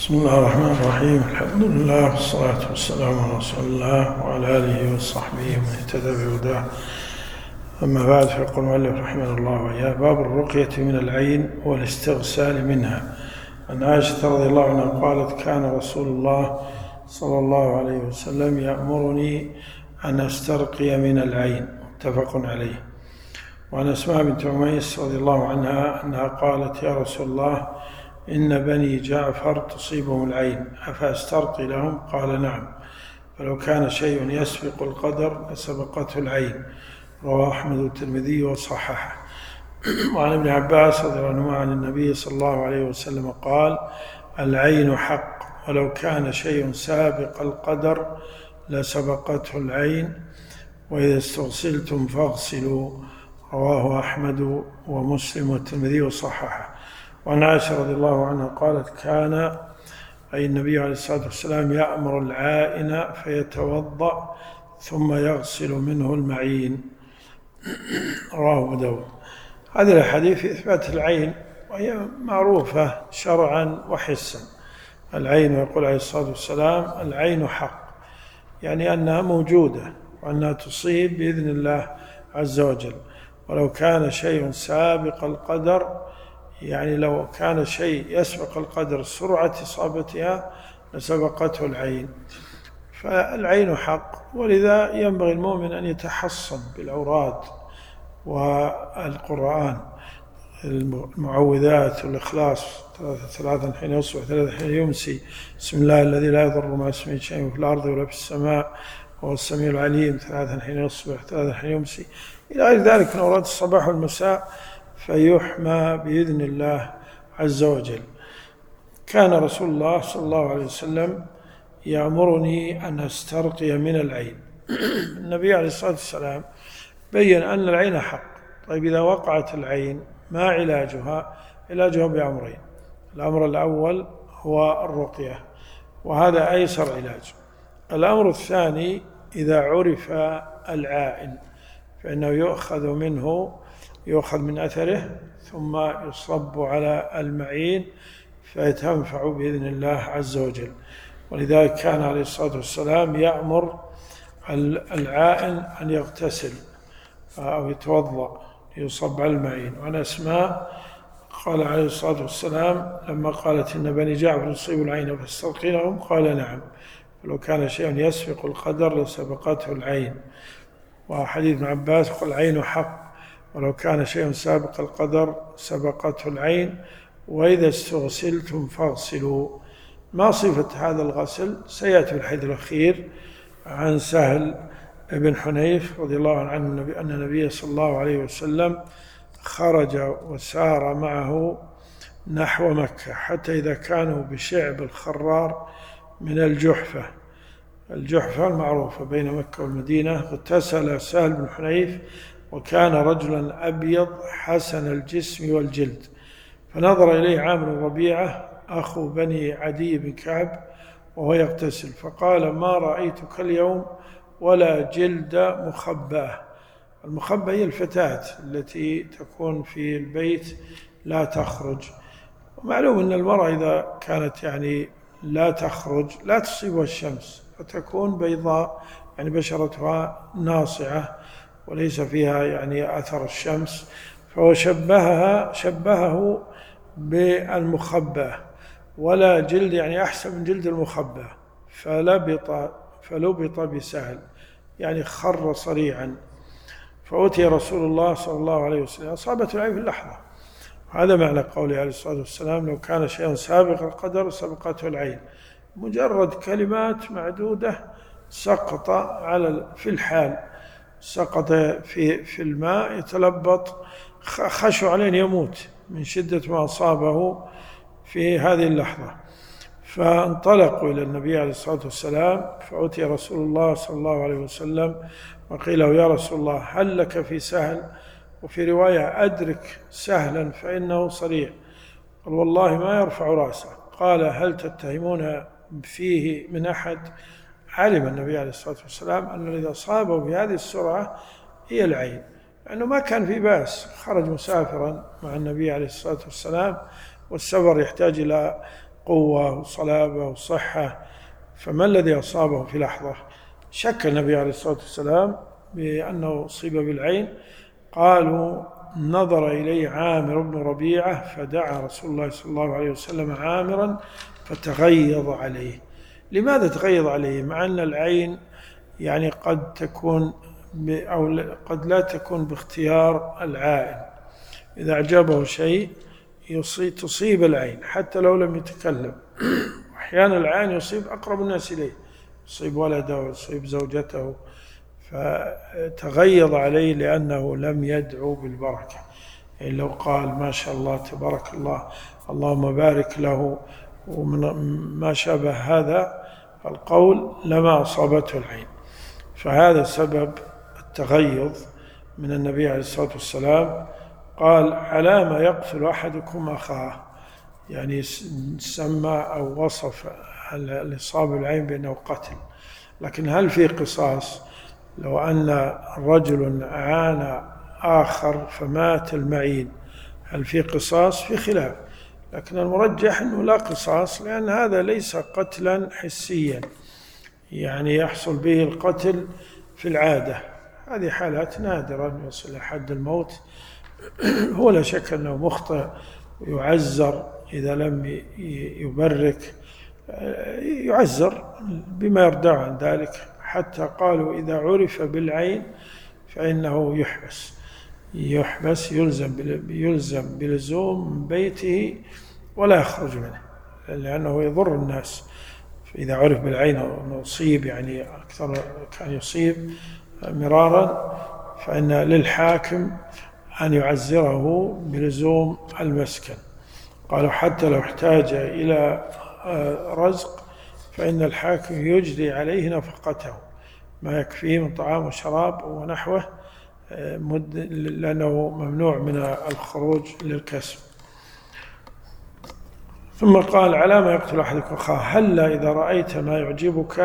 بسم الله الرحمن الرحيم. الحمد لله والصلاة والسلام على رسول الله وعلى آله وصحبه ومن اهتدى بهداه. أما بعد، فيقول المؤلف رحمه الله وإياه: باب الرقية من العين والاستغسال منها. عن عائشة رضي الله عنها قالت: كان رسول الله صلى الله عليه وسلم يأمرني أن أسترقي من العين. متفق عليه. وعن أسماء بنت عميس رضي الله عنها أنها قالت: يا رسول الله، إن بني جعفر تصيبهم العين، أفأسترقي لهم؟ قال: نعم، فلو كان شيء يسبق القدر لسبقته العين. رواه أحمد والترمذي وصححه. وعن ابن عباس رضي الله عنهما عن النبي صلى الله عليه وسلم قال: العين حق، ولو كان شيء سابق القدر لسبقته العين، وإذا استغسلتم فاغسلوا. رواه أحمد ومسلم والترمذي وصححه. وعن عائشة رضي الله عنها قالت: كان أي النبي عليه الصلاة والسلام يأمر العائن فيتوضأ ثم يغسل منه المعين. رواه أبو داود. هذه الأحاديث في إثبات العين، وهي معروفة شرعا وحسا. العين، يقول عليه الصلاة والسلام: العين حق، يعني أنها موجودة وأنها تصيب بإذن الله عز وجل. ولو كان شيء سابق القدر، يعني لو كان شيء يسبق القدر سرعة إصابتها لسبقته العين. فالعين حق، ولذا ينبغي المؤمن أن يتحصن بالأوراد والقرآن، المعوذات والإخلاص، ثلاثا حين يصبح، ثلاثا حين يمسي، بسم الله الذي لا يضر مع اسمه شيء في الأرض ولا في السماء وهو السميع العليم، ثلاثا حين يصبح، ثلاثا حين يمسي، إلى غير ذلك من أوراد الصباح والمساء، فيحمى بإذن الله عز وجل. كان رسول الله صلى الله عليه وسلم يأمرني أن أسترقي من العين. النبي عليه الصلاة والسلام بين أن العين حق. طيب، إذا وقعت العين ما علاجها؟ علاجها بأمرين. الأمر الأول هو الرقية، وهذا أيسر علاج. الأمر الثاني: إذا عرف العائن فإنه يؤخذ من أثره ثم يصب على المعين فيتنفع بإذن الله عز وجل. ولذلك كان عليه الصلاة والسلام يأمر العائن أن يغتسل أو يتوضأ ليصب على المعين. وعن أسماء قال عليه الصلاة والسلام لما قالت: إن بني جعفر يصيب العين فاسترقي لهم؟ قال: نعم، ولو كان شيء يسبق القدر لسبقته العين. وحديث ابن عباس قال: العين حق، ولو كان شيء سابق القدر سبقته العين، وإذا استغسلتم فاغسلوا. ما صفة هذا الغسل؟ سيأتي في الحديث الأخير عن سهل بن حنيف رضي الله عنه أن النبي صلى الله عليه وسلم خرج وسار معه نحو مكة، حتى إذا كانوا بشعب الخرار من الجحفة المعروفة بين مكة والمدينة، اغتسل سهل بن حنيف، وكان رجلا أبيض حسن الجسم والجلد، فنظر إليه عامر بن ربيعة أخو بني عدي بن كعب وهو يغتسل، فقال: ما رأيتك اليوم ولا جلد مخبأة. المخبأة هي الفتاة التي تكون في البيت لا تخرج. ومعلوم أن المرأة إذا كانت لا تخرج لا تصيبها الشمس، فتكون بيضاء، بشرتها ناصعة وليس فيها أثر الشمس. فهو شبهه بالمخبأة، ولا جلد أحسن من جلد المخبأة، فلبط بسهل، خر صريعا. فأتي رسول الله صلى الله عليه وسلم، أصابته العين في اللحظة. هذا معنى قوله عليه الصلاة والسلام: لو كان شيء سابق القدر سبقته العين. مجرد كلمات معدودة سقط في الحال، سقط في الماء يتلبط، خشوا عليه يموت من شدة ما أصابه في هذه اللحظة. فانطلقوا إلى النبي عليه الصلاة والسلام، فأتي رسول الله صلى الله عليه وسلم وقيل له: يا رسول الله، هل لك في سهل؟ وفي رواية: أدرك سهلا فإنه صريع. قال: والله ما يرفع رأسه. قال: هل تتهمون فيه من أحد؟ علم النبي عليه الصلاة والسلام أن الذي أصابه بهذه السرعة هي العين، لأنه ما كان في بأس، خرج مسافرا مع النبي عليه الصلاة والسلام، والسفر يحتاج إلى قوة وصلابة وصحة، فما الذي أصابه في لحظة؟ شك النبي عليه الصلاة والسلام بأنه أصيب بالعين. قالوا نظر إليه عامر بن ربيعة فدعا رسول الله صلى الله عليه وسلم عامرا فتغيظ عليه. لماذا تغيظ عليه مع أن العين يعني قد تكون أو قد لا تكون باختيار العائن؟ إذا أعجبه شيء تصيب العين حتى لو لم يتكلم. أحيانا العين يصيب أقرب الناس إليه، يصيب ولده ويصيب زوجته، فتغيظ عليه لأنه لم يدعو بالبركة. يعني لو قال ما شاء الله تبارك الله اللهم بارك له ومن ما شابه هذا القول لما أصابته العين. فهذا سبب التغيظ من النبي عليه الصلاة والسلام. قال على ما يقتل أحدكم أخاه، يعني سمى أو وصف الإصابة بالعين بأنه قتل. لكن هل في قصاص لو أن رجل أعان آخر فمات المعين؟ هل في قصاص؟ في خلاف، لكن المرجح أنه لا قصاص، لأن هذا ليس قتلا حسيا يعني يحصل به القتل في العادة. هذه حالات نادرة أن يصل حد الموت. هو لا شك أنه مخطئ يعزر إذا لم يبرك، يعزر بما يردع عن ذلك، حتى قالوا إذا عرف بالعين فإنه يحبس يلزم بلزوم بيته ولا يخرج منه، لأنه يضر الناس. إذا عرف بالعين أنه يصيب يعني أكثر كان يصيب مرارا، فإن للحاكم أن يعزره بلزوم المسكن. قالوا حتى لو احتاج إلى رزق فإن الحاكم يجري عليه نفقته، ما يكفيه من طعام وشراب ونحوه، لأنه ممنوع من الخروج للكسب. ثم قال على ما يقتل أحدكم أخاه هلا إذا رأيت ما يعجبك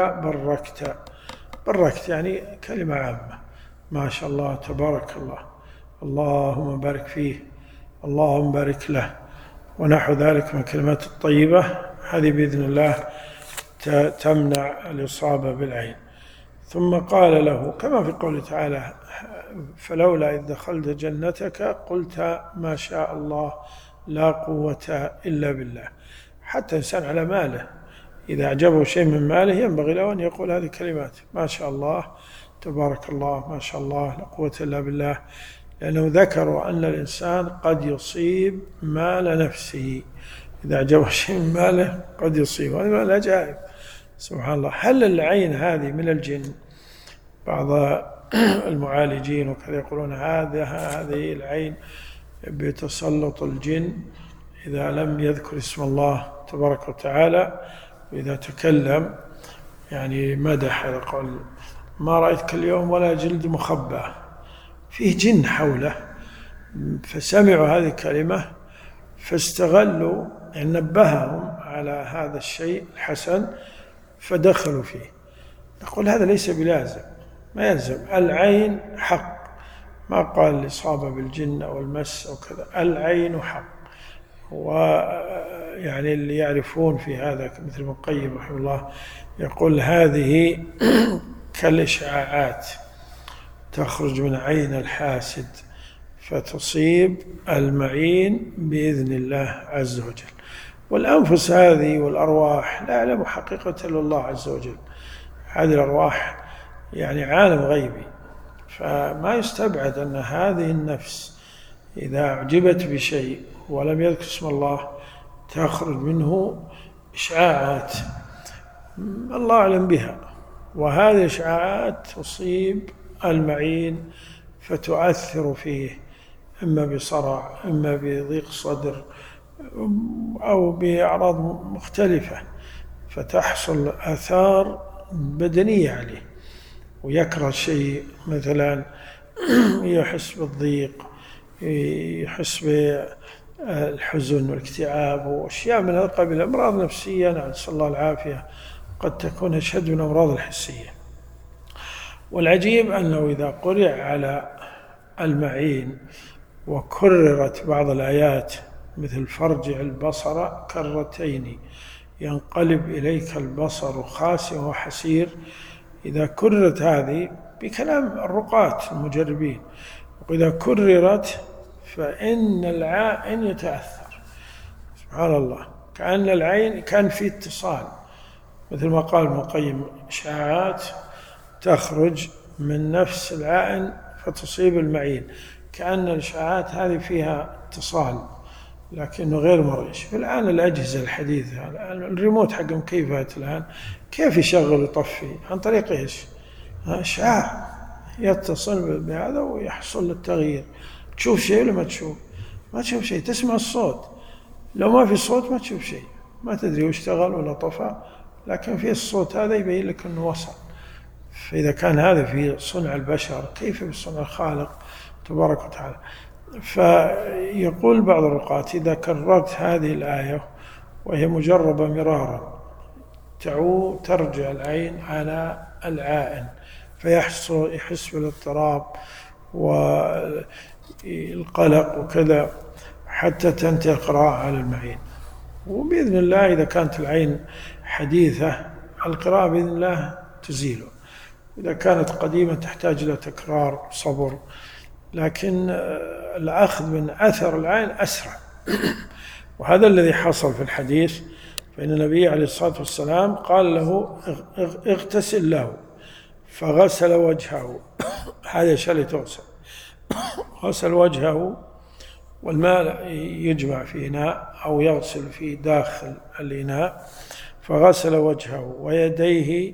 بركت يعني كلمة عامة، ما شاء الله تبارك الله اللهم بارك فيه اللهم بارك له ونحو ذلك من الكلمات الطيبة. هذه بإذن الله تمنع الإصابة بالعين. ثم قال له كما في قوله تعالى فلولا إذ دخلت جنتك قلت ما شاء الله لا قوة إلا بالله. حتى إنسان على ماله إذا أعجبه شيء من ماله ينبغي له أن يقول هذه الكلمات، ما شاء الله تبارك الله ما شاء الله لا قوة إلا بالله، لأنه ذكروا أن الإنسان قد يصيب مال نفسه. إذا أعجبه شيء من ماله قد يصيب، هذا من العجائب سبحان الله. هل العين هذه من الجن؟ بعض المعالجين وكذا يقولون هذه العين بتسلط الجن إذا لم يذكر اسم الله تبارك وتعالى، وإذا تكلم يعني مدح يقول ما رأيتك اليوم ولا جلد مخبى، فيه جن حوله. فسمعوا هذه الكلمة فاستغلوا يعني نبههم على هذا الشيء الحسن فدخلوا فيه. نقول هذا ليس بلازم، ما يلزم. العين حق، ما قال الإصابة بالجن أو المس أو كذا، العين حق. ويعني اللي يعرفون في هذا مثل ابن القيم رحمه الله يقول هذه كالإشعاعات تخرج من عين الحاسد فتصيب المعين بإذن الله عز وجل. والأنفس هذه والأرواح لا يعلم حقيقة إلا الله عز وجل. هذه الأرواح يعني عالم غيبي، فما يستبعد أن هذه النفس إذا أعجبت بشيء ولم يذكر اسم الله تخرج منه إشعاعات الله أعلم بها، وهذه الإشعاعات تصيب المعين فتؤثر فيه إما بصرع إما بضيق صدر أو بأعراض مختلفة، فتحصل آثار بدنية عليه ويكره شيء، مثلا يحس بالضيق، يحس بالحزن والاكتئاب وأشياء من هذا القبيل، أمراض نفسية نسأل الله العافية قد تكون أشد من الأمراض الحسية. والعجيب أنه إذا قرئ على المعين وكررت بعض الآيات مثل فارجع البصر كرتين ينقلب إليك البصر خاسئ وحسير. إذا كررت هذه بكلام الرقاة المجربين، وإذا كررت فإن العائن يتأثر. سبحان الله، كأن العين كان في اتصال، مثل ما قال ابن القيم: إشعاعات تخرج من نفس العائن فتصيب المعين، كأن الإشعاعات هذه فيها اتصال لكنه غير مرئي. الآن الأجهزة الحديثة، الريموت حق مكيفات الآن كيف يشغل ويطفي؟ عن طريق إيش؟ إشعاع يتصل بهذا ويحصل التغيير. تشوف شيء ولا ما تشوف؟ ما تشوف شيء، تسمع الصوت. لو ما في صوت ما تشوف شيء، ما تدري واشتغل ولا طفى، لكن في الصوت هذا يبين لك أنه وصل. فإذا كان هذا في صنع البشر، كيف بصنع الخالق تبارك وتعالى؟ فيقول بعض الرقاة: إذا كررت هذه الآية وهي مجربة مرارا ترجع العين على العائن، يحس بالاضطراب والقلق وكذا حتى تنتهي القراءة على المعين. وبإذن الله إذا كانت العين حديثة القراءة بإذن الله تزيله، إذا كانت قديمة تحتاج إلى تكرار صبر، لكن الأخذ من أثر العين أسرع. وهذا الذي حصل في الحديث، فإن النبي عليه الصلاة والسلام قال له: اغتسل له، فغسل وجهه. هذا شيء تغسل، غسل وجهه، والماء يجمع في إناء أو يغسل في داخل الإناء، فغسل وجهه ويديه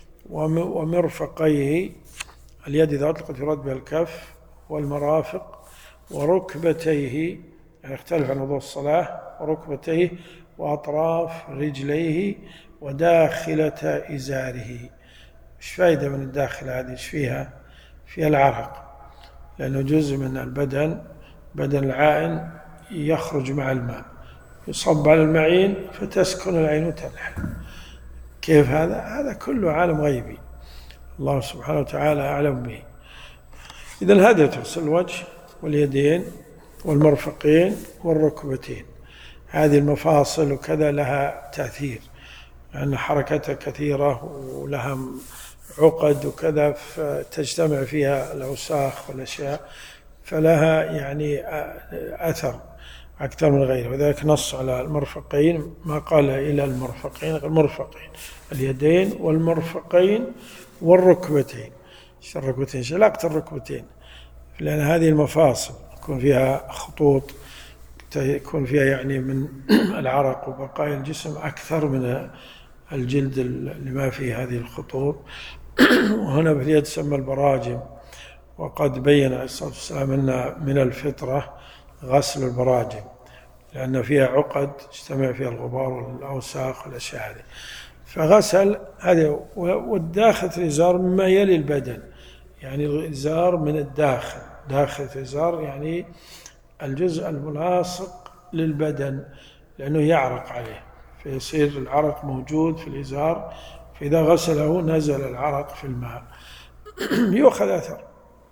ومرفقيه، اليد إذا أطلقت يراد بها الكف، والمرافق، وركبتيه، يعني اختلف عن وضوء الصلاة، وركبتيه، وأطراف رجليه، وداخلة إزاره. إيش فائدة من الداخلة هذه؟ إيش فيها؟ فيها العرق، لأنه جزء من البدن، بدن العائن يخرج مع الماء، يصب على المعين فتسكن العين وتنحل. كيف هذا؟ هذا كله عالم غيبي، الله سبحانه وتعالى أعلم به. إذن هذا تغسل الوجه واليدين والمرفقين والركبتين. هذه المفاصل وكذا لها تأثير، لأن حركتها كثيرة ولها عقد وكذا، فتجتمع فيها الأوساخ والأشياء، فلها يعني أثر أكثر من غيره. وذلك نص على المرفقين، ما قال إلى المرفقين، المرفقين اليدين والمرفقين والركبتين. الركبتين شلاقة الركبتين، لأن هذه المفاصل يكون فيها خطوط، يكون فيها يعني من العرق وبقايا الجسم أكثر من الجلد اللي ما فيه هذه الخطوط. وهنا في اليد تسمى البراجم، وقد بين عليه الصلاة والسلام أن من الفطرة غسل البراجم، لأن فيها عقد اجتمع فيها الغبار والأوساخ والأشياء هذه، فغسل هذه. والداخل الإزار مما يلي البدن، يعني الإزار من الداخل، داخل الإزار يعني الجزء الملاصق للبدن، لأنه يعرق عليه فيصير العرق موجود في الإزار، فإذا غسله نزل العرق في الماء. يؤخذ أثر.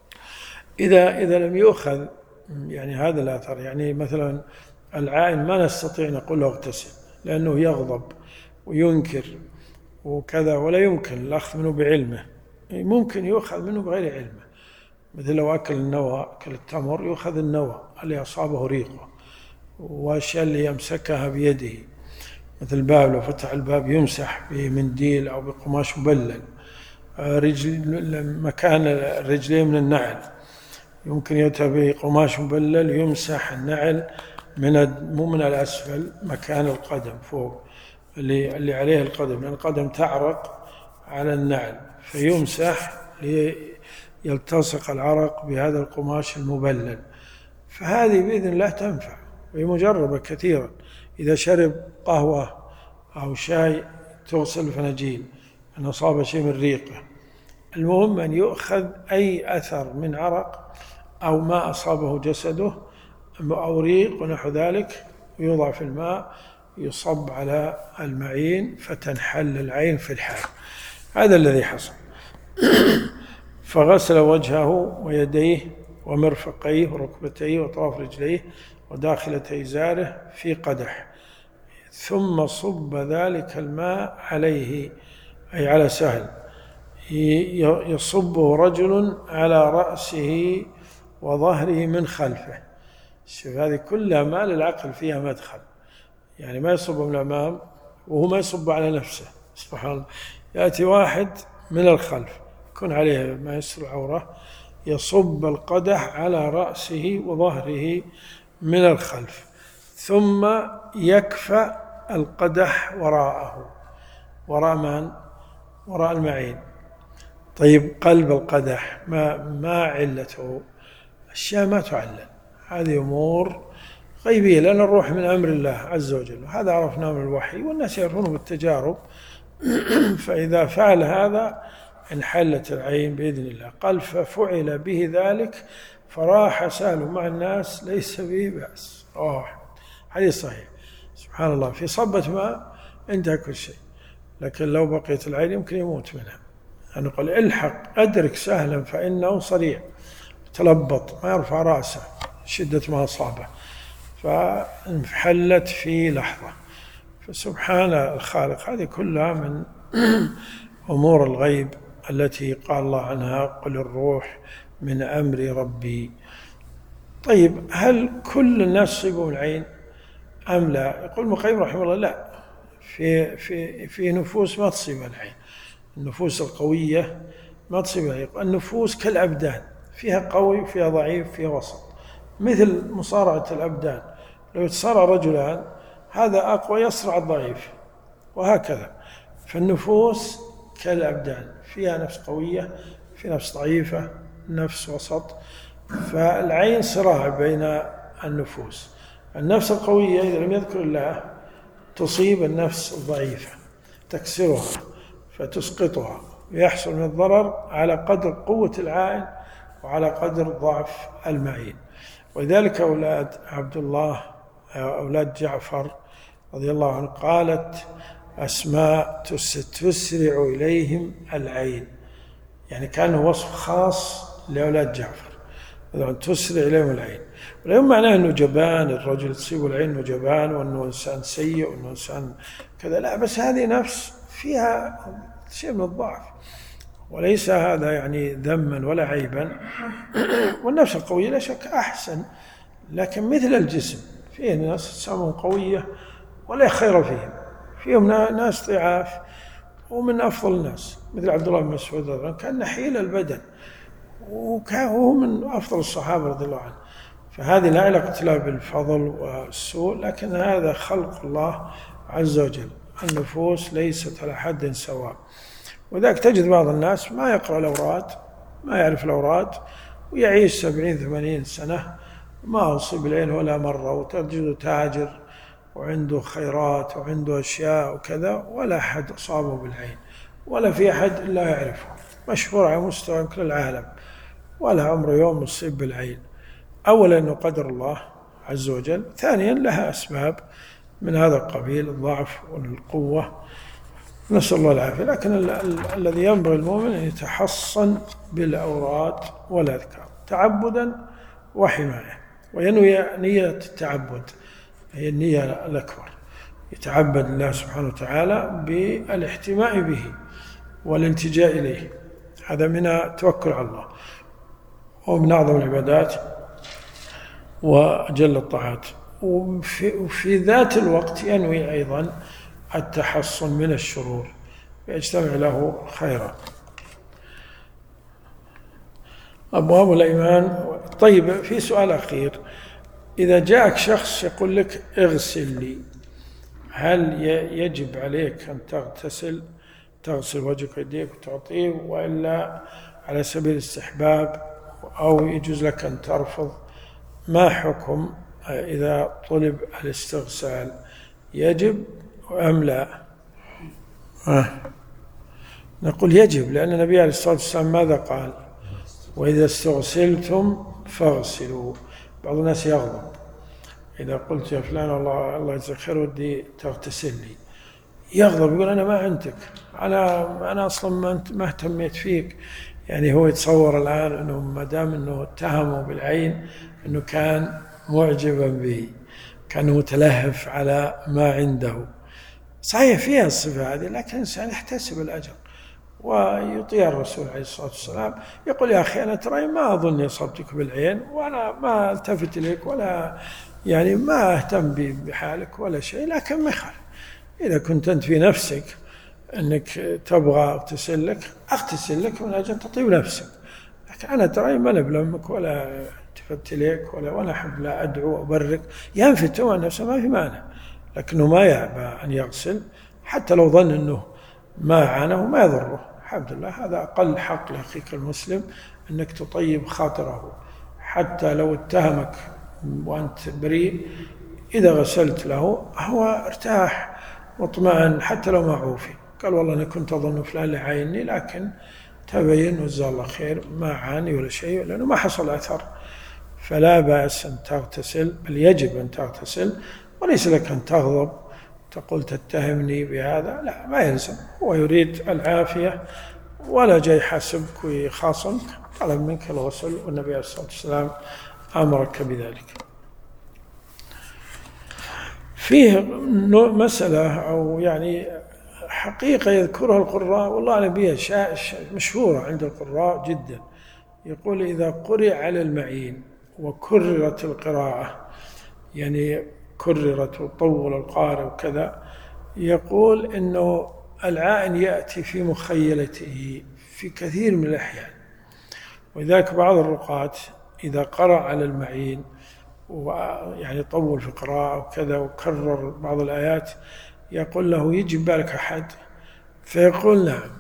إذا لم يؤخذ يعني هذا الأثر، يعني مثلا العائن ما نستطيع نقول له اغتسل، لأنه يغضب وينكر وكذا، ولا يمكن الأخذ منه بعلمه، ممكن يؤخذ منه بغير علمه. مثل لو أكل النوى، أكل التمر، يؤخذ النوى اللي أصابه ريقه، والأشياء اللي يمسكها بيده، مثل الباب لو فتح الباب يمسح بمنديل أو بقماش مبلل. مكان الرجلين من النعل يمكن يؤتى بقماش مبلل يمسح النعل مو من الأسفل، مكان القدم فوق اللي عليه القدم، لأن القدم تعرق على النعل، فيمسح ليلتصق العرق بهذا القماش المبلل. فهذه بإذن الله تنفع، وهي مجربة كثيرا. إذا شرب قهوة أو شاي تغسل الفناجين أن أصاب شيء من ريقه. المهم أن يؤخذ أي أثر من عرق أو ما أصابه جسده أو ريق ونحو ذلك، ويوضع في الماء، يصب على المعين فتنحل العين في الحال. هذا الذي حصل. فغسل وجهه ويديه ومرفقيه وركبتيه وأطراف رجليه وداخلة إزاره في قدح، ثم صب ذلك الماء عليه، أي على سهل، يصبه رجل على رأسه وظهره من خلفه. شوف هذه كلها ما للعقل فيها مدخل، يعني ما يصب من الأمام وهو ما يصب على نفسه، سبحان الله. يأتي واحد من الخلف يكون عليه ما يستر العورة، يصب القدح على رأسه وظهره من الخلف، ثم يكفأ القدح وراءه. وراء من؟ وراء المعين. طيب قلب القدح ما علته؟ أشياء ما تعلل، هذه أمور غيبية، لأن الروح من أمر الله عز وجل، وهذا عرفناه من الوحي والناس يعرفونه بالتجارب. فإذا فعل هذا انحلت العين بإذن الله. قال ففعل به ذلك فراح سهل مع الناس ليس به بأس. حديث صحيح. سبحان الله، في صبة ماء انتهى كل شيء، لكن لو بقيت العين يمكن يموت منها. أنا قال الحق أدرك سهلا فإنه صريع، تلبط ما يرفع رأسه شدة ما أصابه، فانحلت في لحظة. فسبحان الخالق، هذه كلها من أمور الغيب التي قال الله عنها قل الروح من أمر ربي. طيب هل كل الناس يصيبون العين أم لا؟ يقول ابن القيم رحمه الله لا، في نفوس ما تصيب العين، النفوس القوية ما تصيب العين. النفوس كالأبدان، فيها قوي وفيها ضعيف فيها وسط، مثل مصارعة الأبدان، لو يتصارع رجلان هذا أقوى يصرع الضعيف، وهكذا. فالنفوس كالأبدان، فيها نفس قوية، في نفس ضعيفة، نفس وسط. فالعين صراع بين النفوس. النفس القوية إذا لم يذكر الله تصيب النفس الضعيفة، تكسرها فتسقطها، ويحصل من الضرر على قدر قوة العائن وعلى قدر ضعف المعين. ولذلك أولاد عبد الله، أولاد جعفر رضي الله عنه، قالت أسماء تسرع إليهم العين، يعني كان وصف خاص لأولاد جعفر، تسرع إليهم العين. ولا معناه أنه جبان، الرجل تصيب العين أنه جبان وأنه إنسان سيء وأنه إنسان كذا، لا، بس هذه نفس فيها شيء من الضعف، وليس هذا يعني ذما ولا عيبا. والنفس القوية لا شك أحسن، لكن مثل الجسم فيه ناس سامهم قوية ولا خير فيهم ناس ضعاف ومن أفضل الناس، مثل عبد الله بن مسعود كان نحيل البدن وهو من أفضل الصحابة رضي الله عنه. فهذه لا علاقة لا بالفضل والسوء، لكن هذا خلق الله عز وجل. النفوس ليست على حد سواء، وذلك تجد بعض الناس ما يقرأ الأوراد، ما يعرف الأوراد، ويعيش 70-80 سنة ما أصيب العين ولا مرة، وتجد تاجر وعنده خيرات وعنده أشياء وكذا، ولا أحد أصابه بالعين، ولا في أحد إلا يعرفه، مشهور على مستوى كل العالم، ولا عمره يوم يصيب بالعين. أولا أنه قدر الله عز وجل، ثانيا لها أسباب من هذا القبيل، الضعف والقوة، نسأل الله العافية. لكن الذي ينبغي المؤمن أن يتحصن بالأوراد والأذكار تعبدا وحماية، وينوي نية التعبد، هي النية الأكبر، يتعبد الله سبحانه وتعالى بالاحتماء به والالتجاء إليه، هذا من التوكل على الله، ومن أعظم العبادات وجل الطاعات. وفي ذات الوقت ينوي أيضا التحصن من الشرور يجتمع له خيرا. أبواب الأيمان. طيب في سؤال أخير، إذا جاءك شخص يقول لك اغسل لي، هل يجب عليك أن تغسل وجهك ويديك وتعطيه، وإلا على سبيل الاستحباب، أو يجوز لك أن ترفض؟ ما حكم إذا طلب الاستغسال، يجب أم لا؟ نقول يجب، لأن النبي عليه الصلاة والسلام ماذا قال؟ وإذا استغسلتم فاغسلوا. بعض الناس يغضب إذا قلت يا فلان الله يجزاك خير ودي تغتسل لي، يغضب يقول أنا ما عندك، أنا أصلا ما اهتميت فيك. يعني هو يتصور الآن أنه ما دام أنه اتهمه بالعين أنه كان معجبا به، كأنه متلهف على ما عنده. صحيح فيها الصفة هذه، لكن الإنسان يحتسب الأجر ويطيع الرسول عليه الصلاة والسلام، يقول يا أخي أنا ترى ما أظني أصبتك بالعين، وأنا ما التفت إليك ولا يعني ما أهتم بحالك ولا شيء، لكن ما يخالف إذا كنت أنت في نفسك أنك تبغى أغتسل لك من أجل تطيب نفسك، لكن أنا ترى ما نبلمك ولا التفت إليك ولا أحب لا أدعو وأبرك، ينفت عن نفسه ما في مانع، لكنه ما يأبى أن يغسل حتى لو ظن أنه ما عانه ما يضره. الحمد لله، هذا أقل حق لأخيك المسلم أنك تطيب خاطره، حتى لو اتهمك وأنت بريء إذا غسلت له هو ارتاح واطمئن حتى لو ما عوفي، قال والله أنا كنت أظن فلان لعيني لكن تبين وجزاه الله خير ما عاني ولا شيء لأنه ما حصل أثر، فلا بأس أن تغتسل، بل يجب أن تغتسل، وليس لك أن تغضب تقول تتهمني بهذا، لا ما يلزم، هو يريد العافية ولا جاي يحاسبك ويخاصمك، طلب منك الغسل والنبي عليه الصلاة والسلام أمرك بذلك. فيه مسألة أو يعني حقيقة يذكرها القراء والله أعلم بها مشهورة عند القراء جدا، يقول إذا قرئ على المعين وكررت القراءة، يعني كررت وطول القارئ وكذا، يقول إنه العائن يأتي في مخيلته في كثير من الأحيان، ولذلك بعض الرقاة إذا قرأ على المعين ويعني طول في قراءة وكذا وكرر بعض الآيات يقول له يجي بالك أحد فيقول نعم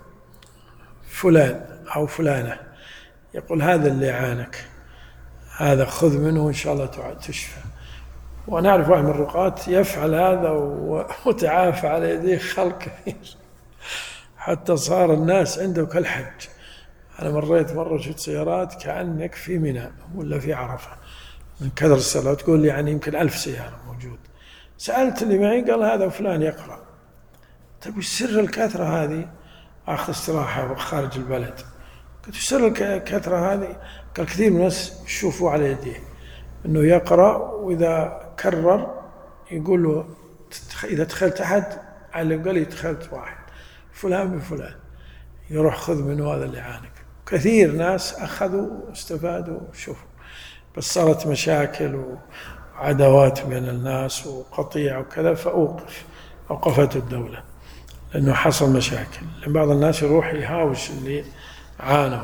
فلان أو فلانة، يقول هذا اللي عانك، هذا خذ منه إن شاء الله تشفى. ونعرف واحد من الرقاة يفعل هذا وتعافى على يديه خلق كثير حتى صار الناس عنده كالحج. أنا مرة شفت سيارات كأنك في منى ولا في عرفة من كثر السيارات، تقول يعني يمكن 1000 سيارة موجود. سألت اللي معي قال هذا فلان يقرأ. طيب وش سر الكثرة هذه؟ أخذ استراحة خارج البلد، قلت وش سر الكثرة هذه؟ قال كثير من الناس يشوفوا على يديه أنه يقرأ، وإذا كرر يقول له إذا دخلت أحد على قال دخلت واحد فلان بفلان، يروح خذ منه هذا اللي عانك. كثير ناس أخذوا واستفادوا وشوفوا، بس صارت مشاكل وعداوات بين الناس وقطيع وكذا، أوقفت الدولة لأنه حصل مشاكل، لأن بعض الناس يروح يهاوش اللي عانوا،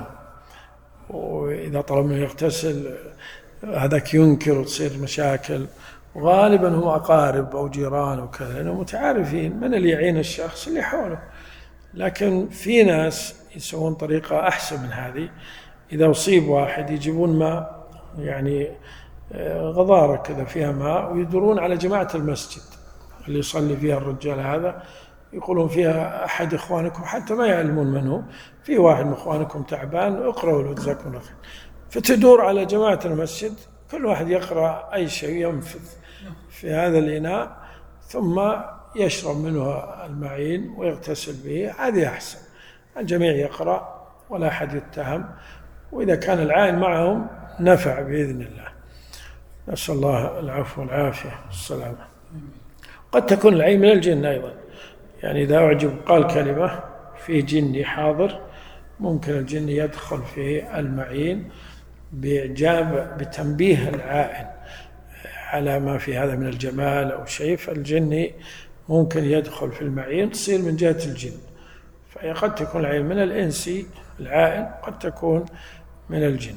وإذا طلب منه يغتسل هذاك ينكر وتصير مشاكل، وغالبا هم أقارب أو جيران وكذا لأنهم متعارفين من اللي يعين الشخص اللي حوله. لكن في ناس يسوون طريقة أحسن من هذه، إذا أصيب واحد يجيبون ماء يعني غضارة كذا فيها ماء ويدورون على جماعة المسجد اللي يصلي فيها الرجال هذا، يقولون فيها أحد إخوانكم حتى ما يعلمون منه، في واحد من إخوانكم تعبان اقرأوا له جزاكم الله خير، فتدور على جماعة المسجد كل واحد يقرأ أي شيء ينفذ في هذا الإناء ثم يشرب منه المعين ويغتسل به، هذه أحسن، الجميع يقرأ ولا أحد يتهم، وإذا كان العائن معهم نفع بإذن الله. نسأل الله العفو والعافية والسلامة. قد تكون العين من الجن أيضا، يعني إذا أعجب قال كلمة في جني حاضر ممكن الجن يدخل في المعين بتنبيه العائن على ما في هذا من الجمال أو شيء، فالجن ممكن يدخل في المعين تصير من جهة الجن، فهي قد تكون العين من الإنس العائن، قد تكون من الجن.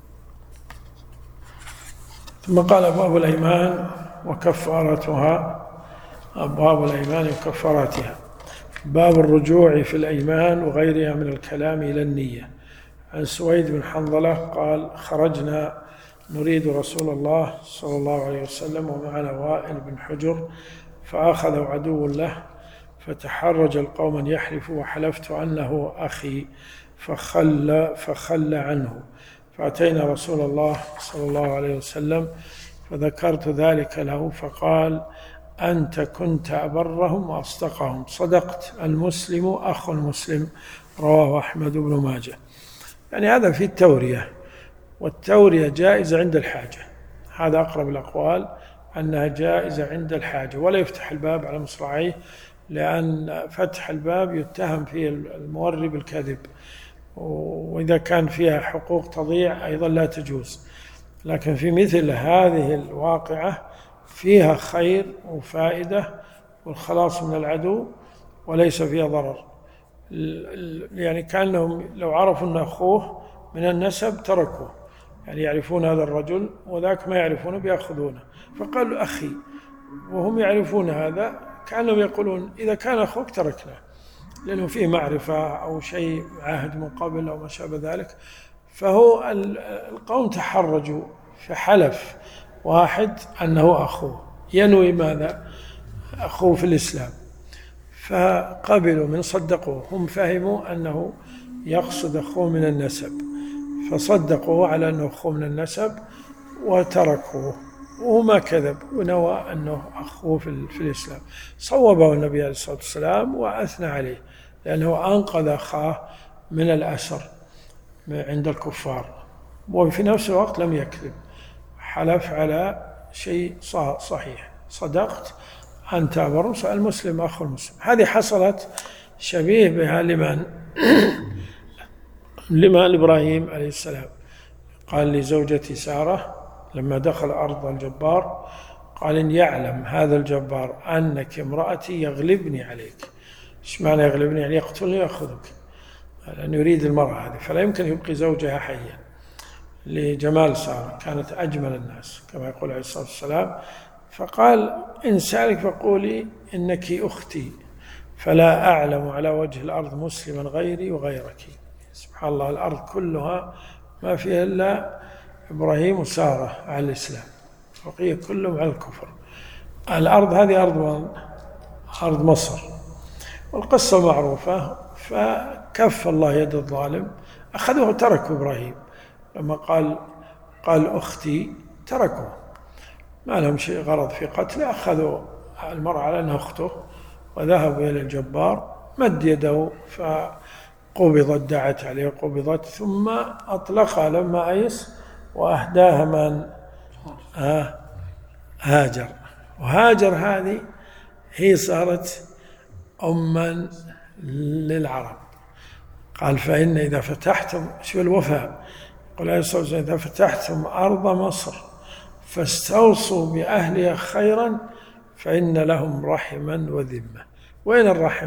ثم قال أبواب الأيمان وكفارتها، أبواب الأيمان وكفاراتها، باب الرجوع في الأيمان وغيرها من الكلام إلى النية. عن سويد بن حنظلة قال خرجنا نريد رسول الله صلى الله عليه وسلم ومعنا وائل بن حجر، فأخذ عدو له فتحرج القوم أن يحلفوا، وحلفت أنه أخي فخل عنه، فأتينا رسول الله صلى الله عليه وسلم فذكرت ذلك له، فقال أنت كنت أبرهم وأصدقهم، صدقت، المسلم أخو المسلم، رواه أحمد بن ماجه. يعني هذا في التورية، والتورية جائزة عند الحاجة، هذا أقرب الأقوال أنها جائزة عند الحاجة، ولا يفتح الباب على مصراعيه، لأن فتح الباب يتهم فيه الموري بالكذب، وإذا كان فيها حقوق تضيع أيضا لا تجوز. لكن في مثل هذه الواقعة فيها خير وفائدة والخلاص من العدو وليس فيها ضرر. يعني كأنهم لو عرفوا أن أخوه من النسب تركوه، يعني يعرفون هذا الرجل وذاك ما يعرفونه بيأخذونه، فقالوا أخي، وهم يعرفون هذا، كأنهم يقولون إذا كان أخوك تركنا، لأنه فيه معرفة أو شيء عهد من قبل أو ما شابه ذلك. فهو القوم تحرجوا، فحلف واحد أنه أخوه، ينوي ماذا؟ أخوه في الإسلام، فقبلوا من صدقوه، هم فهموا أنه يقصد أخوه من النسب، فصدقوه على أنه أخوه من النسب وتركوه، وهو ما كذب ونوى أنه أخوه في الإسلام. صوبه النبي عليه الصلاة والسلام وأثنى عليه، لأنه أنقذ أخاه من الأسر عند الكفار، وفي نفس الوقت لم يكذب، حلف على شيء صحيح. صدقت أنت برص المسلم أخو المسلم. هذه حصلت شبيه بها لما إبراهيم عليه السلام قال لزوجتي سارة لما دخل أرض الجبار، قال إن يعلم هذا الجبار أنك امرأتي يغلبني عليك. إيش معنى يغلبني؟ يعني يقتلني ويأخذك، لأنه يريد المرأة هذه، فلا يمكن يبقي زوجها حيا لجمال سارة، كانت أجمل الناس كما يقول عليه الصلاة والسلام. فقال إن سألك فقولي إنك أختي، فلا أعلم على وجه الأرض مسلما غيري وغيرك. سبحان الله، الأرض كلها ما فيها إلا إبراهيم وسارة على الإسلام، بقية كلهم على الكفر. الأرض هذه أرض مصر، والقصة معروفة. فكف الله يد الظالم، أخذوه وتركوا إبراهيم لما قال أختي، تركوه، ما لهم شيء غرض في قتله. أخذوا المرأة على أنها أخته وذهبوا إلى الجبار، مد يده فقبضت، دعت عليه قبضت، ثم أطلقها لما أيس وأهداها من هاجر. وهاجر هذه هي صارت أما للعرب. قال فإن إذا فتحتم، شو الوفاء، قال عليه الصلاة والسلام إذا فتحتم أرض مصر فاستوصوا بأهلها خيرا فإن لهم رحما وذمة. وين الرحم؟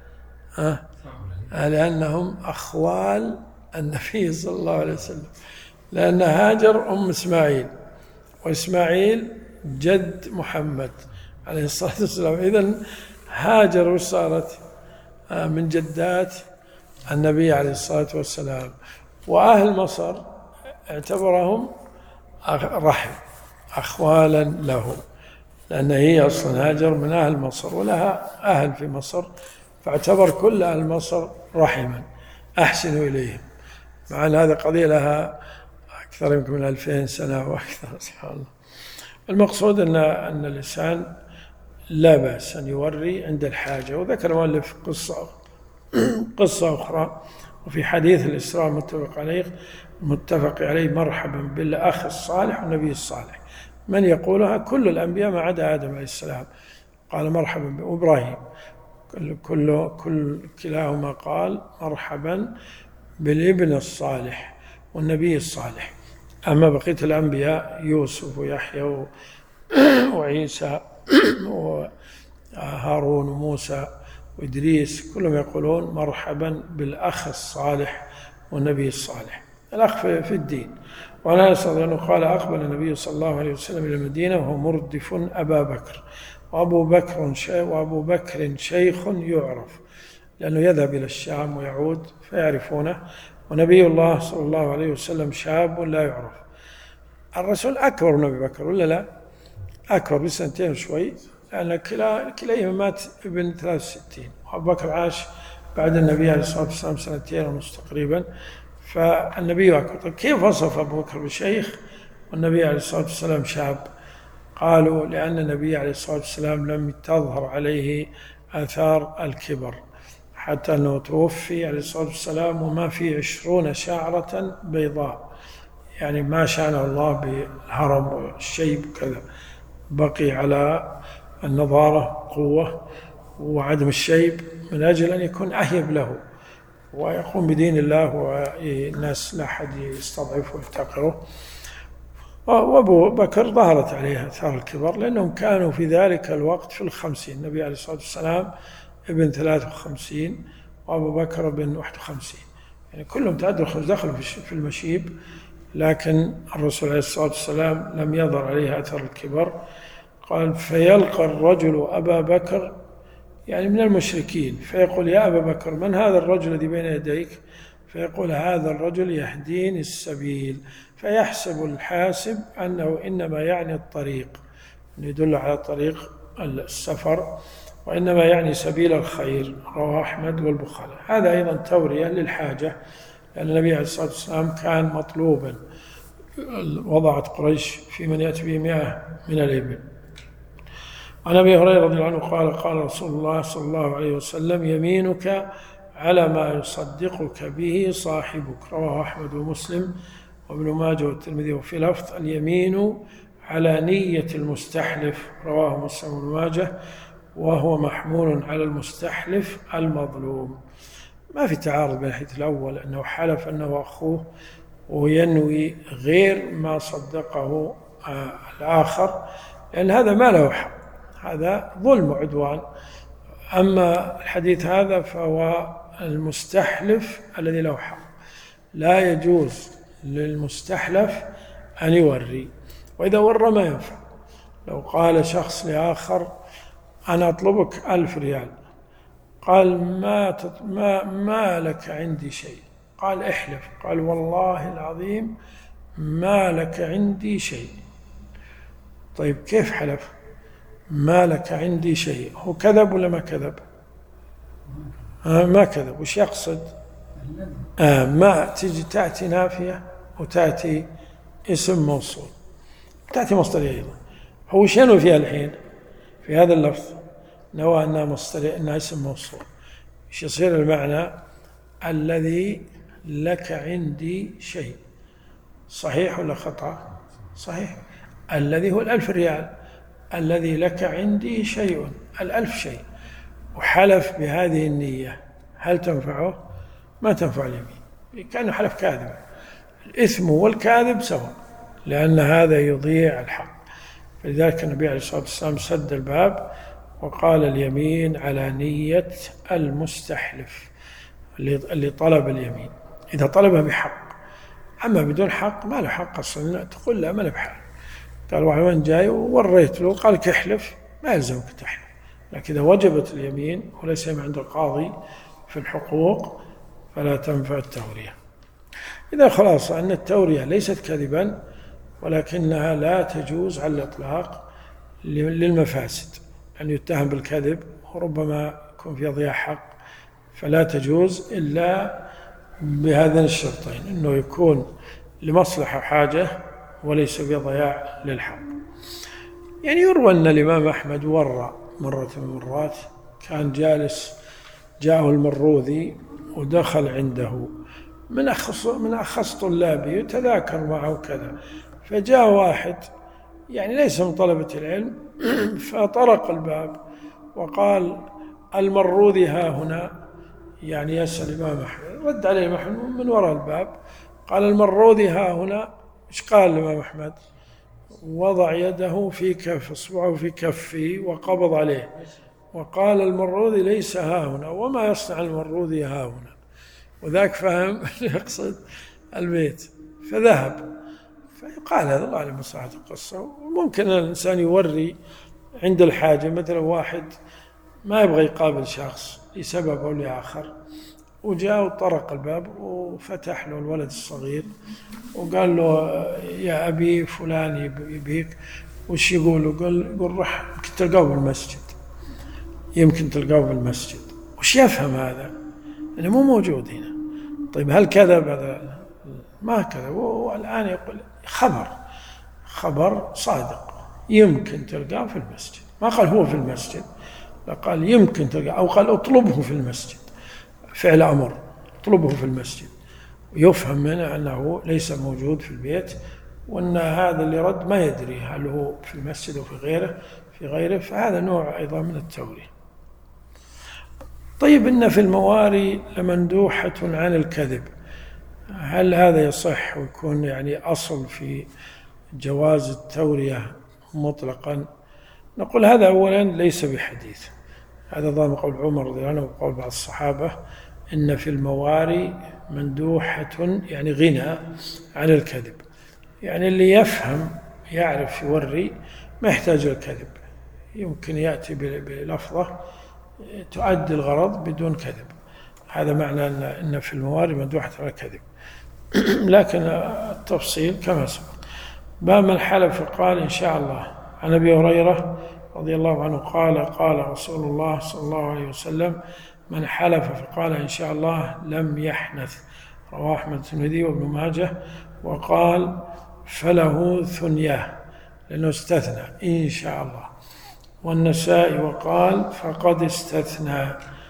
لأنهم أخوال النبي صلى الله عليه وسلم، لأن هاجر أم إسماعيل، وإسماعيل جد محمد عليه الصلاة والسلام. إذن هاجر وصارت من جدات النبي عليه الصلاة والسلام. وأهل مصر اعتبرهم رحم، أخوالا له، لأن هي أصلا هاجر من أهل مصر ولها أهل في مصر، فاعتبر كل أهل مصر رحما، أحسنوا إليهم. مع أن هذه قضية لها أكثر يمكن من 2000 سنة وأكثر، سبحان الله. المقصود أن الإنسان لا بأس أن يوري عند الحاجة. وذكر المؤلف قصة أخرى، وفي حديث الإسراء متفق عليه مرحبا بالأخ الصالح والنبي الصالح، من يقولها كل الأنبياء ما عدا آدم عليه السلام، قال مرحبا بإبراهيم، كلاهما قال مرحبا بالابن الصالح والنبي الصالح. أما بقية الأنبياء يوسف ويحيى وعيسى وهارون وموسى وإدريس كلهم يقولون مرحبا بالأخ الصالح والنبي الصالح، الأخ في الدين. وعن أنس رضي الله عنه قال أقبل النبي صلى الله عليه وسلم إلى المدينة وهو مردف أبا بكر، وأبو بكر شيخ يعرف، لأنه يذهب إلى الشام ويعود فيعرفونه، ونبي الله صلى الله عليه وسلم شاب لا يعرف. الرسول أكبر من أبي بكر ولا لا؟ أكبر بسنتين شوي، لأن كليهما مات ابن 63، وأبو بكر عاش بعد النبي عليه الصلاة والسلام 2 ونص تقريبا، فالنبي أكبر. كيف وصف أبو بكر بشيخ والنبي عليه الصلاة والسلام شاب؟ قالوا لأن النبي عليه الصلاة والسلام لم تظهر عليه آثار الكبر حتى أنه توفي عليه الصلاة والسلام وما في 20 شعرة بيضاء، يعني ما شانه الله بالهرم والشيب وكذا، بقي على النضارة قوة وعدم الشيب من أجل أن يكون أهيب له ويقوم بدين الله والناس لا أحد يستضعفه ويحتقره. وأبو بكر ظهرت عليه آثار الكبر لأنهم كانوا في ذلك الوقت في 50. النبي عليه الصلاة والسلام ابن 53 وأبو بكر ابن 51، يعني كلهم دخلوا في المشيب، لكن الرسول عليه الصلاة والسلام لم يظهر عليه أثر الكبر. قال فيلقى الرجل أبا بكر يعني من المشركين فيقول يا أبا بكر من هذا الرجل الذي بين يديك؟ فيقول هذا الرجل يهديني السبيل، فيحسب الحاسب أنه إنما يعني الطريق، يدل على طريق السفر، وإنما يعني سبيل الخير. رواه أحمد والبخاري. هذا أيضا تورية للحاجة، لأن النبي عليه الصلاة والسلام كان مطلوبا، وضعت قريش في من يأتي به 100 من الإبل. عن أبي هريرة رضي الله عنه قال قال رسول الله صلى الله عليه وسلم يمينك على ما يصدقك به صاحبك. رواه أحمد ومسلم وابن ماجه والترمذي. وفي لفظ اليمين على نية المستحلف. رواه مسلم وابن ماجه، وهو محمول على المستحلف المظلوم. ما في تعارض بين الحديث الأول أنه حلف أنه أخوه وينوي غير ما صدقه الآخر، لأن هذا ما له حق، هذا ظلم وعدوان. أما الحديث هذا فهو المستحلف الذي له حق، لا يجوز للمستحلف أن يوري، وإذا ورى ما ينفع. لو قال شخص لآخر أنا أطلبك 1000 ريال، قال ما لك عندي شيء، قال احلف، قال والله العظيم ما لك عندي شيء. طيب كيف حلف؟ ما لك عندي شيء، هو كذب ولا ما كذب؟ ما كذب. وش يقصد؟ ما تجي تأتي نافية وتأتي اسم موصول، تأتي مصدرية أيضا. هو وش ينوي فيها الحين في هذا اللفظ؟ نوى أنها مصدرية، أنها اسم موصول. وش يصير المعنى؟ الذي لك عندي شيء. صحيح ولا خطأ؟ صحيح. الذي هو 1000 ريال، الذي لك عندي شيء، 1000 شيء، وحلف بهذه النية، هل تنفعه؟ ما تنفع اليمين، كأنه حلف كاذب. الإثم والكاذب سواء، لأن هذا يضيع الحق. فلذلك النبي عليه الصلاة والسلام سد الباب وقال اليمين على نية المستحلف اللي طلب اليمين، إذا طلبها بحق. أما بدون حق ما له حق أصلا، تقول لا ما له بحق. قال واحد وين جاي ووريت له قال احلف، ما يلزمك تحلف. لكن إذا وجبت اليمين وليس عند القاضي في الحقوق فلا تنفع التورية. إذا خلاص أن التورية ليست كذبا ولكنها لا تجوز على الإطلاق للمفاسد، أن يتهم بالكذب وربما يكون في ضياع حق، فلا تجوز إلا بهذين الشرطين، أنه يكون لمصلحة حاجة وليس بضياع للحق. يعني يروى أن الإمام أحمد ورى مرة من المرات، كان جالس جاءه المروذي ودخل عنده من أخص طلابه يتذاكر معه كذا، فجاء واحد يعني ليس من طلبة العلم فطرق الباب وقال المروذي ها هنا، يعني يسأل الإمام أحمد. رد عليه الإمام أحمد من وراء الباب قال المروذي ها هنا. إيش قال الإمام أحمد؟ وضع يده في كف إصبعه في كفه وقبض عليه وقال المروذي ليس ها هنا، وما يصنع المروذي ها هنا. وذاك فهم يقصد البيت فذهب. فيقال هذا الله على مصلحة القصة. وممكن الإنسان يوري عند الحاجة، مثلا واحد ما يبغى يقابل شخص لسبب أو لآخر، وجاء وطرق الباب وفتح له الولد الصغير وقال له يا أبي فلان يبيك. وش يقول؟ يقول رح يمكن تلقاه بالمسجد، يمكن تلقاه بالمسجد. وش يفهم هذا؟ أنه مو موجود هنا. طيب هل كذب؟ هذا ما كذب، والآن يقول خبر صادق، يمكن تلقاه في المسجد. ما قال هو في المسجد، لا قال يمكن تلقاه، أو قال اطلبه في المسجد، فعل أمر اطلبه في المسجد، ويفهم منه أنه ليس موجود في البيت وأن هذا اللي رد ما يدري هل هو في المسجد أو في غيره، فهذا نوع أيضا من التورية. طيب، إن في المواري لمندوحة عن الكذب، هل هذا يصح ويكون يعني أصل في جواز التورية مطلقا؟ نقول هذا أولا ليس بحديث، هذا ضمن قول عمر رضي الله عنه وقول بعض الصحابة إن في المواري مندوحة، يعني غنى عن الكذب، يعني اللي يفهم يعرف يوري ما يحتاج الكذب، يمكن يأتي بلفظة تؤدي الغرض بدون كذب، هذا معنى أن في المواري مندوحة عن الكذب. لكن التفصيل كما سبق. باب من حلف قال إن شاء الله. عن أبي هريرة رضي الله عنه قال قال رسول الله صلى الله عليه وسلم من حلف فقال إن شاء الله لم يحنث، رواه أحمد الترمذي وابن ماجه، وقال فله ثنياه لأنه استثنى إن شاء الله، والنسائي وقال فقد استثنى،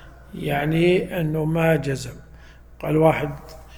يعني أنه ما جزم. قال واحد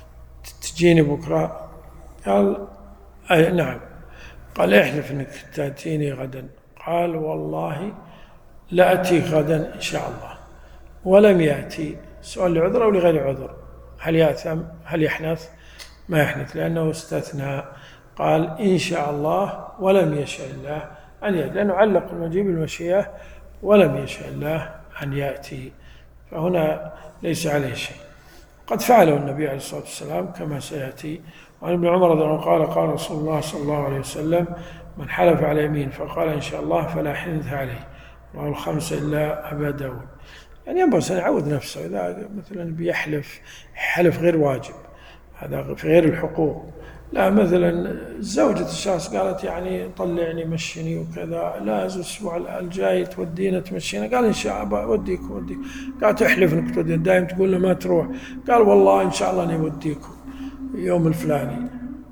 تجيني بكرة، قال أي نعم، قال احلف أنك تأتيني غدا، قال والله لا أتيك غدا إن شاء الله، ولم يأتي، سؤال لعذر أو لغير عذر، هل يأثم؟ هل يحنث؟ ما يحنث لأنه استثنى، قال إن شاء الله ولم يشاء الله أن يأتي، لأنه علق المجيء بالمشيئة ولم يشاء الله أن يأتي، فهنا ليس عليه شيء. قد فعله النبي عليه الصلاة والسلام كما سيأتي. وعن ابن عمر رضي الله عنه قال قال رسول الله صلى الله عليه وسلم من حلف على يمين فقال إن شاء الله فلا حنث عليه، رواه الخمسة إلا أبا داود. يعني ينبغي أن يعود نفسه إذا مثلا بيحلف حلف غير واجب، هذا في غير الحقوق، لا مثلا زوجة الشخص قالت يعني طلعني مشيني وكذا، لا الأسبوع الجاي تودينا تمشينا، قال إن شاء الله أوديك، قالت تحلف إنك تودينا، دائما تقول له ما تروح، قال والله إن شاء الله أنا أوديكم يوم الفلاني،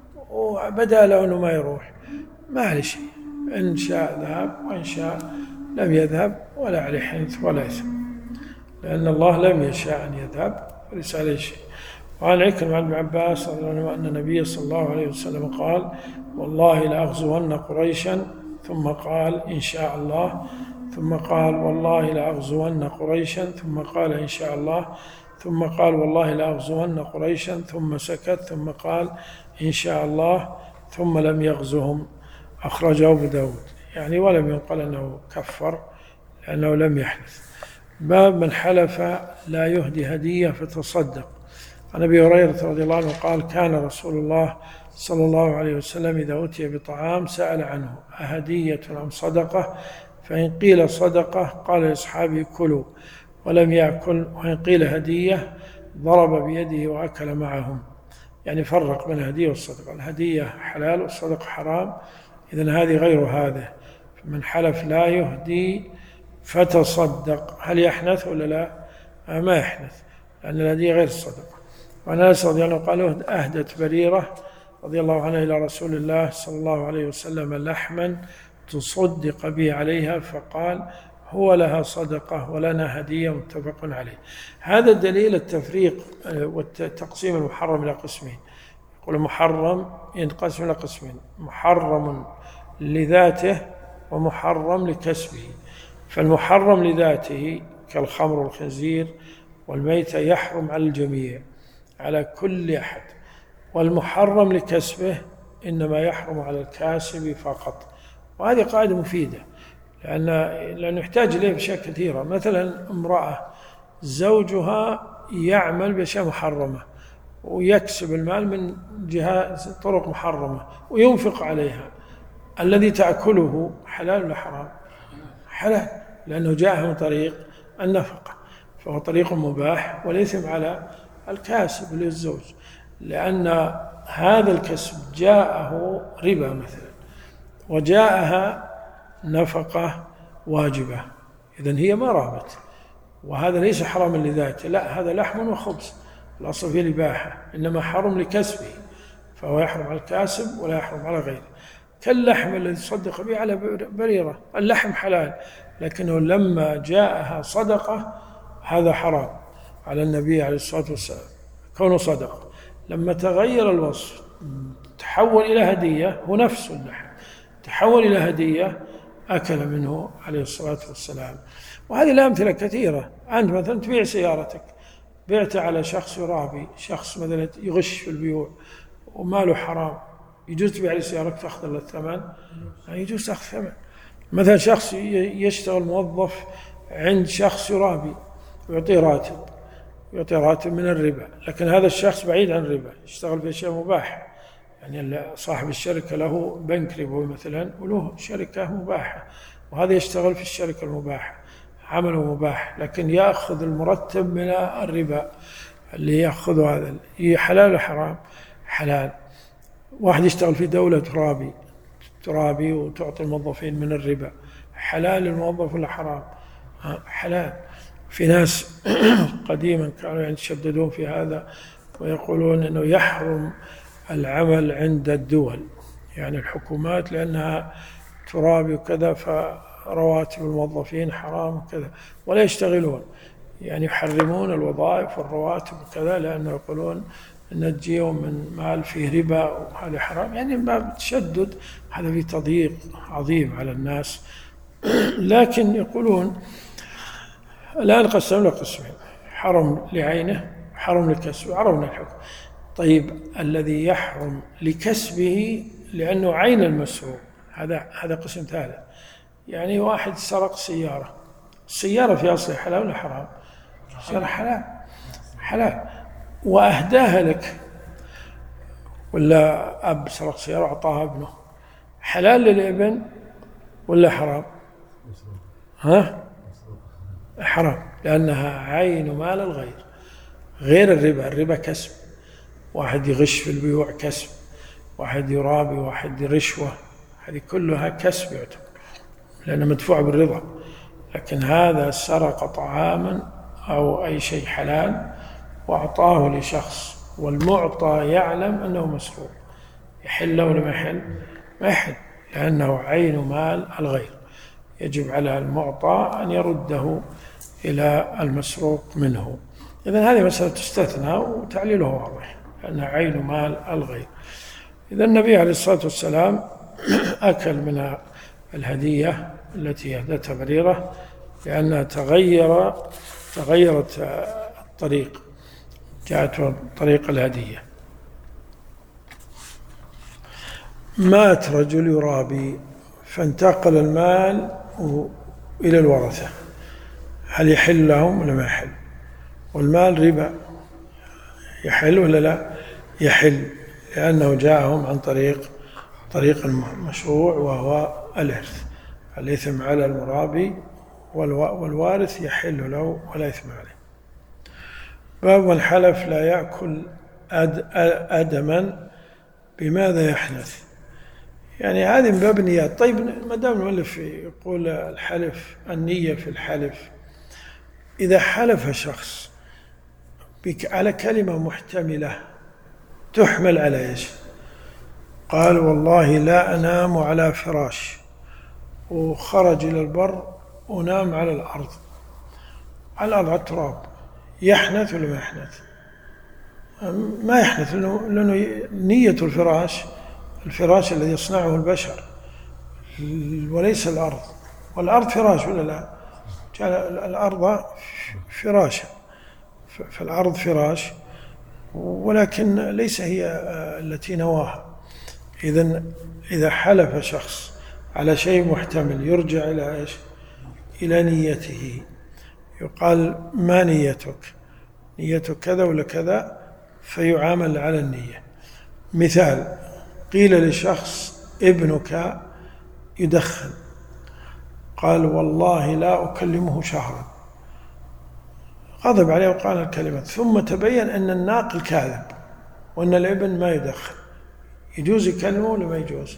وبدأ له أنه ما يروح، ما عليه شيء، إن شاء ذهب وإن شاء لم يذهب ولا عليه حنث ولا إثم، لأن الله لم يشاء أن يذهب وليس عليه شيء. وعن عكرمة عن ابن عباس رضي الله عنه أن النبي صلى الله عليه وسلم قال والله لأغزون قريشا، ثم قال إن شاء الله، ثم قال والله لأغزون قريشا، ثم قال إن شاء الله، ثم قال والله لأغزون قريشا، ثم سكت، ثم قال إن شاء الله، ثم لم يغزهم، أخرجه أبو داود، يعني ولم ينقل أنه كفر لأنه لم يحدث. باب من حلف لا يهدي هدية فتصدق. عن أبي هريرة رضي الله عنه قال كان رسول الله صلى الله عليه وسلم إذا أتي بطعام سأل عنه أهدية أم صدقة، فإن قيل صدقة قال لأصحابه كلوا ولم يأكل، وإن قيل هدية ضرب بيده وأكل معهم، يعني فرق بين الهدية والصدقة، الهدية حلال والصدقة حرام، إذن هذه غير هذا. من حلف لا يهدي فتصدق، هل يحنث ولا لا؟ ما يحنث، لأن الهدية غير الصدقة. وعن أنس رضي الله عنه قال أهدت بريرة رضي الله عنها إلى رسول الله صلى الله عليه وسلم لحما تصدق به عليها، فقال هو لها صدقة ولنا هدية، متفق عليه. هذا دليل التفريق والتقسيم المحرم إلى قسمين. يقول محرم ينقسم إلى قسمين، محرم لذاته ومحرم لكسبه. فالمحرم لذاته كالخمر والخنزير والميتة يحرم على الجميع، على كل أحد، والمحرم لكسبه إنما يحرم على الكاسب فقط. وهذه قاعدة مفيدة لأنه يحتاج إليه بأشياء كثيرة. مثلا امرأة زوجها يعمل بأشياء محرمة ويكسب المال من جهات طرق محرمة وينفق عليها، الذي تأكله حلال ولا حرام؟ حلال، لأنه جاء من طريق النفقة، فهو طريق مباح، والإثم على الكاسب للزوج، لأن هذا الكسب جاءه ربا مثلا وجاءها نفقة واجبة، إذن هي ما رابت، وهذا ليس حراما لذاته، لا هذا لحم وخبز، الأصل فيه الإباحة، إنما حرم لكسبه، فهو يحرم على الكاسب ولا يحرم على غيره. كاللحم الذي صدق به على بريرة، اللحم حلال، لكنه لما جاءها صدقة هذا حرام على النبي عليه الصلاة والسلام كونه صدقة. لما تغير الوصف تحول إلى هدية، هو نفس اللحم تحول إلى هدية أكل منه عليه الصلاة والسلام. وهذه الأمثلة كثيرة. أنت مثلا تبيع سيارتك، بعت على شخص يرابي، شخص مثلا يغش في البيوع وماله حرام، يجوز تبيع عليه سيارتك تأخذ له الثمن؟ يجوز تأخذ ثمن. مثلا شخص يشتغل موظف عند شخص يرابي ويعطيه راتب من الربا، لكن هذا الشخص بعيد عن الربا، يشتغل في أشياء مباحة. يعني صاحب الشركة له بنك ربوي مثلا وله شركة مباحة، وهذا يشتغل في الشركة المباحة، عمله مباح، لكن يأخذ المرتب من الربا اللي يأخذه هذا. حلال ولا حرام؟ حلال. واحد يشتغل في دولة ترابي وتعطي الموظفين من الربا، حلال الموظف ولا حرام؟ حلال. في ناس قديما كانوا يتشددون في هذا ويقولون أنه يحرم العمل عند الدول، يعني الحكومات، لأنها ترابي وكذا فرواتب الموظفين حرام وكذا، ولا يشتغلون، يعني يحرمون الوظائف والرواتب وكذا، لأنه يقولون أن تجيهم من مال فيه ربا وهذا حرام. يعني ما تشدد، هذا فيه تضييق عظيم على الناس. لكن يقولون الآن قسم له قسمين: حرم لعينه، حرم لكسبه، عرفنا الحكم. طيب الذي يحرم لكسبه لأنه عين المسروق، هذا قسم ثالث. يعني واحد سرق السيارة في أصلها حلال ولا حرام؟ السيارة حلال، وأهداها لك، ولا أب سرق سيارة وأعطاها ابنه، حلال للابن ولا حرام؟ حرام، لأنها عين مال الغير، غير الربا كسب. واحد يغش في البيوع كسب، واحد يرابي، واحد رشوة، هذه كلها كسب يعتبر لأنه مدفوع بالرضا. لكن هذا سرق طعاما أو أي شيء حلال وأعطاه لشخص، والمعطى يعلم أنه مسروق، يحل ولا ما يحل؟ ما يحل، لأنه عين مال الغير، يجب على المعطى أن يرده إلى المسروق منه. إذن هذه مسألة تستثنى وتعليله واضح، لأنها عين مال الغير. إذن النبي عليه الصلاة والسلام أكل من الهدية التي أهدتها بريرة لأنها تغيرت الطريق، جاءت طريق الهدية. مات رجل يرابي فانتقل المال إلى الورثة، هل يحل لهم ولا ما يحل؟ والمال ربا، يحل ولا لا؟ يحل، لأنه جاءهم عن طريق مشروع وهو الإرث. الإثم على المرابي، والوارث يحل له ولا إثم عليه. باب من حلف لا يأكل أدما بماذا يحنث؟ يعني هذه من باب النيات. طيب ما دام المؤلف يقول الحلف، النية في الحلف، إذا حلف شخص على كلمة محتملة تحمل على إيش؟ قال والله لا أنام على فراش، وخرج إلى البر ونام على الأرض على التراب، يحنث ولا ما يحنث؟ ما يحنث، لأنه نية الفراش الذي يصنعه البشر وليس الأرض، والأرض فراش ولا لا؟ جعل الأرض فراشا، فالأرض فراش ولكن ليس هي التي نواها. إذا حلف شخص على شيء محتمل يرجع إلى إيش؟ إلى نيته، يقال ما نيتك؟ نيتك كذا ولا كذا، فيعامل على النية. مثال: قيل لشخص ابنك يدخن، قال والله لا أكلمه شهرا، غضب عليه وقال الكلمة، ثم تبين أن الناقل كاذب وأن الابن ما يدخن، يجوز يكلمه ولا ما يجوز؟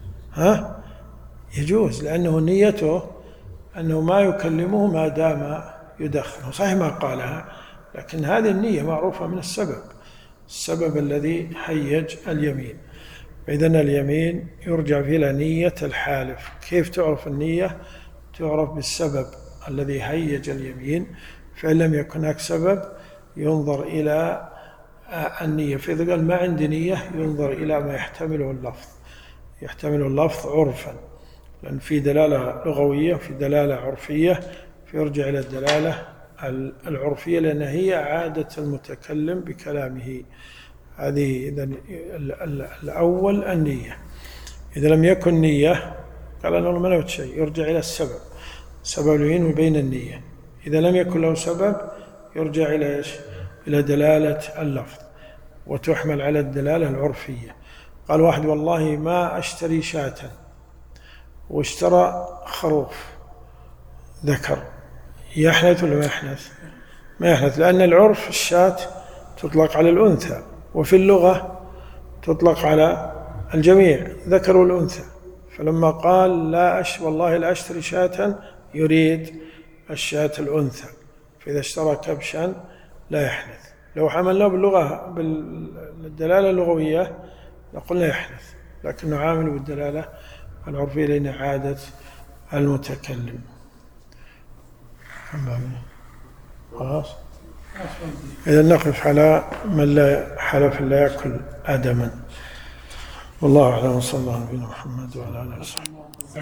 يجوز، لأنه نيته أنه ما يكلمه ما دام يدخن. صحيح ما قالها، لكن هذه النية معروفة من السبب الذي هيج اليمين. إذن اليمين يرجع إلى نية الحالف. كيف تعرف النية؟ تعرف بالسبب الذي هيج اليمين، فإن لم يكن هناك سبب ينظر إلى النية. فإذا قال ما عندي نية ينظر إلى ما يحتمله اللفظ، يحتمله اللفظ عرفا، لأن في دلالة لغوية في دلالة عرفية، فيرجع إلى الدلالة العرفية لأن هي عادة المتكلم بكلامه. هذه إذن الأول النية. إذا لم يكن نية قال أنا ما نويت شيء، يرجع إلى السبب، سبب اليمين وبين النية. إذا لم يكن له سبب يرجع إلى إيش؟ إلى دلالة اللفظ، وتحمل على الدلالة العرفية. قال واحد والله ما أشتري شاة، واشترى خروف ذكر، يحنث ولا ما يحنث؟ ما يحنث، لأن العرف الشاة تطلق على الأنثى، وفي اللغة تطلق على الجميع ذكر والأنثى. فلما قال والله لا أشتري شاة يريد الشاة الأنثى، فإذا اشترى كبشا لا يحنث. لو حملناه باللغة بالدلالة اللغوية لقلنا يحنث، لكنه عامل بالدلالة العرفية لأن عادة المتكلم. خلاص. إذا نقف على من لا حلف لا يأكل آدما. والله أعلم، صلى الله على نبينا محمد وعلى آله وصحبه.